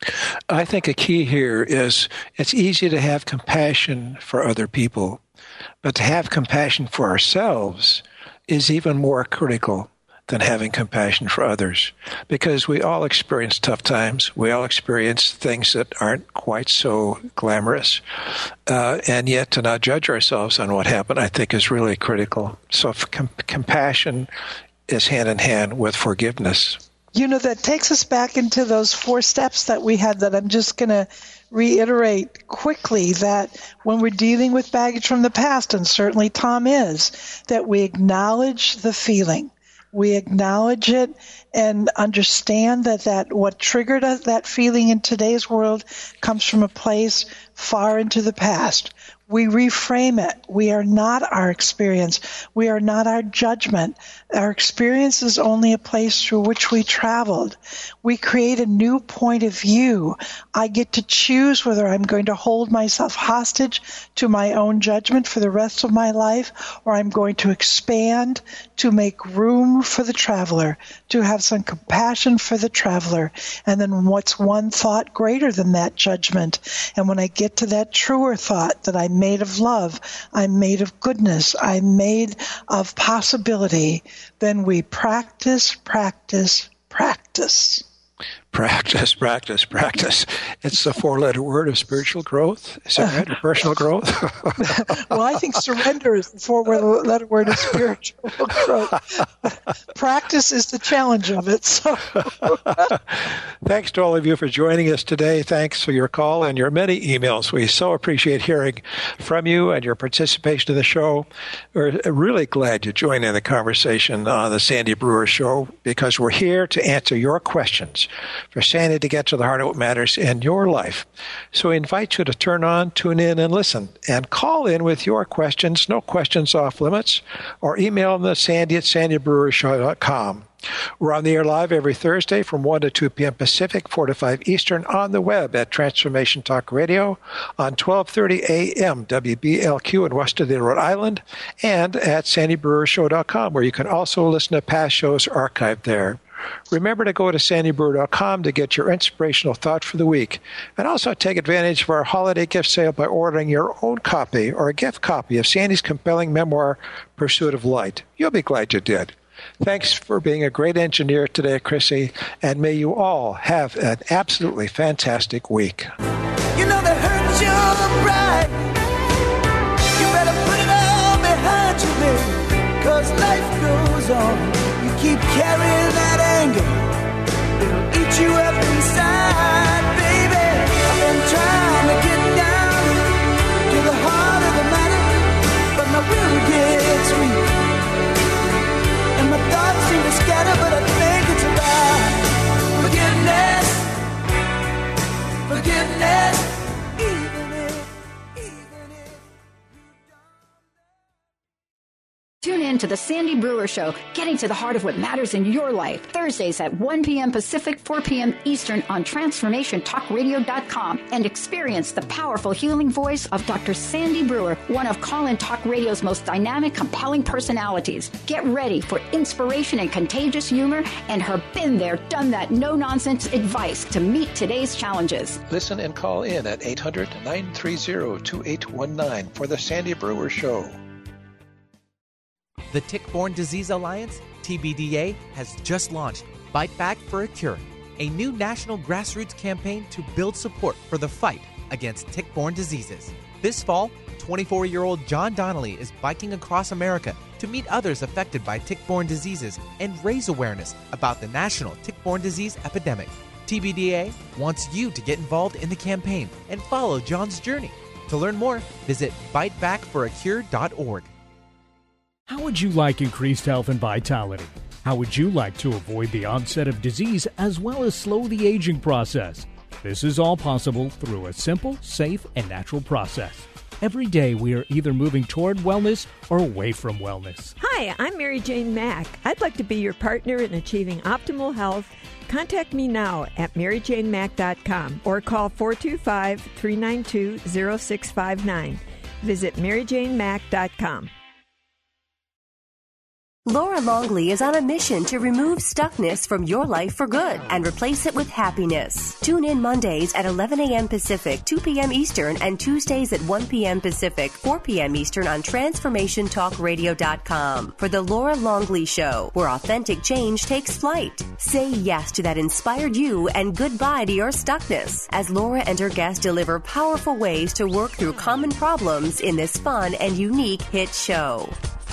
Speaker 2: I think a key here is it's easy to have compassion for other people, but to have compassion for ourselves is even more critical than having compassion for others, because we all experience tough times. We all experience things that aren't quite so glamorous, and yet to not judge ourselves on what happened, I think, is really critical. So compassion is hand in hand with forgiveness.
Speaker 3: That takes us back into those 4 steps that we had that I'm just going to reiterate quickly, that when we're dealing with baggage from the past, and certainly Tom is, that we acknowledge the feeling. We acknowledge it and understand that what triggered that feeling in today's world comes from a place far into the past. We reframe it. We are not our experience. We are not our judgment. Our experience is only a place through which we traveled. We create a new point of view. I get to choose whether I'm going to hold myself hostage to my own judgment for the rest of my life, or I'm going to expand to make room for the traveler, to have some compassion for the traveler. And then what's one thought greater than that judgment? And when I get to that truer thought that I'm made of love, I'm made of goodness, I'm made of possibility, then we practice, practice, practice.
Speaker 2: Practice, practice, practice. It's the 4-letter word of spiritual growth. Is that right? Or personal growth?
Speaker 3: Well, I think surrender is the 4-letter word of spiritual growth. Practice is the challenge of it. So,
Speaker 2: thanks to all of you for joining us today. Thanks for your call and your many emails. We so appreciate hearing from you and your participation in the show. We're really glad you joined in the conversation on the Sandy Brewer Show, because we're here to answer your questions, for Sandy to get to the heart of what matters in your life. So we invite you to tune in, and listen, and call in with your questions. No questions off limits, or email them to Sandy@sandybrewershow.com. We're on the air live every Thursday from 1 to 2 p.m. Pacific, 4 to 5 Eastern, on the web at Transformation Talk Radio, on 1230 a.m. WBLQ in West Duluth, Rhode Island, and at sandybrewershow.com, where you can also listen to past shows archived there. Remember to go to sandybrewer.com to get your inspirational thought for the week. And also take advantage of our holiday gift sale by ordering your own copy or a gift copy of Sandy's compelling memoir, Pursuit of Light. You'll be glad you did. Thanks for being a great engineer today, Chrissy, and may you all have an absolutely fantastic week.
Speaker 14: You know that hurts your pride. You better put it all behind you, baby, 'cause life goes on. You keep carrying that anger, it'll eat you up inside, baby. I've been trying to get down to the heart of the matter, but my will gets weak, and my thoughts seem to scatter, but I think it's about forgiveness, forgiveness.
Speaker 4: Tune in to The Sandy Brewer Show, getting to the heart of what matters in your life. Thursdays at 1 p.m. Pacific, 4 p.m. Eastern on TransformationTalkRadio.com and experience the powerful healing voice of Dr. Sandy Brewer, one of Call-In Talk Radio's most dynamic, compelling personalities. Get ready for inspiration and contagious humor and her been there, done that, no-nonsense advice to meet today's challenges.
Speaker 2: Listen and call in at 800-930-2819 for The Sandy Brewer Show.
Speaker 5: The Tick-Borne Disease Alliance, TBDA, has just launched Bite Back for a Cure, a new national grassroots campaign to build support for the fight against tick-borne diseases. This fall, 24-year-old John Donnelly is biking across America to meet others affected by tick-borne diseases and raise awareness about the national tick-borne disease epidemic. TBDA wants you to get involved in the campaign and follow John's journey. To learn more, visit bitebackforacure.org.
Speaker 15: How would you like increased health and vitality? How would you like to avoid the onset of disease as well as slow the aging process? This is all possible through a simple, safe, and natural process. Every day we are either moving toward wellness or away from wellness.
Speaker 16: Hi, I'm Mary Jane Mack. I'd like to be your partner in achieving optimal health. Contact me now at maryjanemack.com or call 425-392-0659. Visit maryjanemack.com.
Speaker 9: Laura Longley is on a mission to remove stuckness from your life for good and replace it with happiness. Tune in Mondays at 11 a.m. Pacific, 2 p.m. Eastern, and Tuesdays at 1 p.m. Pacific, 4 p.m. Eastern on TransformationTalkRadio.com for The Laura Longley Show, where authentic change takes flight. Say yes to that inspired you and goodbye to your stuckness as Laura and her guests deliver powerful ways to work through common problems in this fun and unique hit show.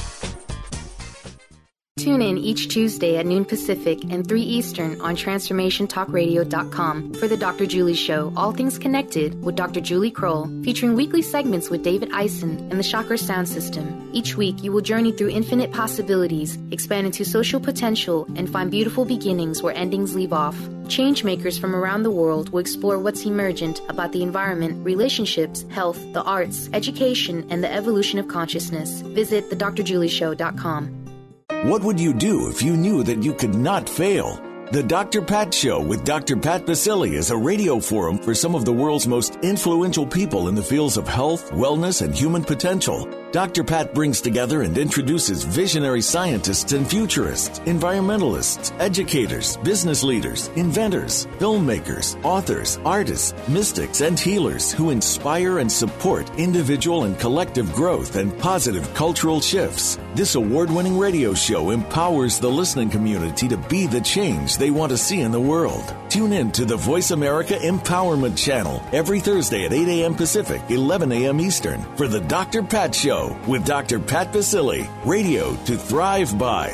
Speaker 1: Tune in each Tuesday at noon Pacific and 3 Eastern on TransformationTalkRadio.com for The Dr. Julie Show, All Things Connected with Dr. Julie Kroll, featuring weekly segments with David Eisen and the Chakra Sound System. Each week, you will journey through infinite possibilities, expand into social potential, and find beautiful beginnings where endings leave off. Changemakers from around the world will explore what's emergent about the environment, relationships, health, the arts, education, and the evolution of consciousness. Visit thedrjulieshow.com.
Speaker 17: What would you do if you knew that you could not fail? The Dr. Pat Show with Dr. Pat Basile is a radio forum for some of the world's most influential people in the fields of health, wellness, and human potential. Dr. Pat brings together and introduces visionary scientists and futurists, environmentalists, educators, business leaders, inventors, filmmakers, authors, artists, mystics, and healers who inspire and support individual and collective growth and positive cultural shifts. This award-winning radio show empowers the listening community to be the change they want to see in the world. Tune in to the Voice America Empowerment Channel every Thursday at 8 a.m. Pacific, 11 a.m. Eastern for the Dr. Pat Show with Dr. Pat Basile. Radio to thrive by.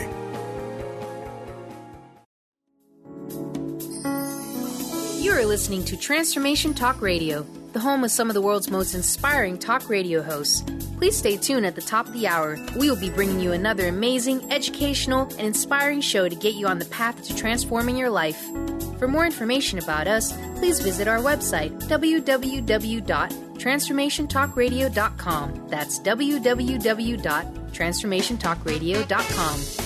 Speaker 1: You are listening to Transformation Talk Radio, the home of some of the world's most inspiring talk radio hosts. Please stay tuned at the top of the hour. We will be bringing you another amazing, educational, and inspiring show to get you on the path to transforming your life. For more information about us, please visit our website, www.transformationtalkradio.com. That's www.transformationtalkradio.com.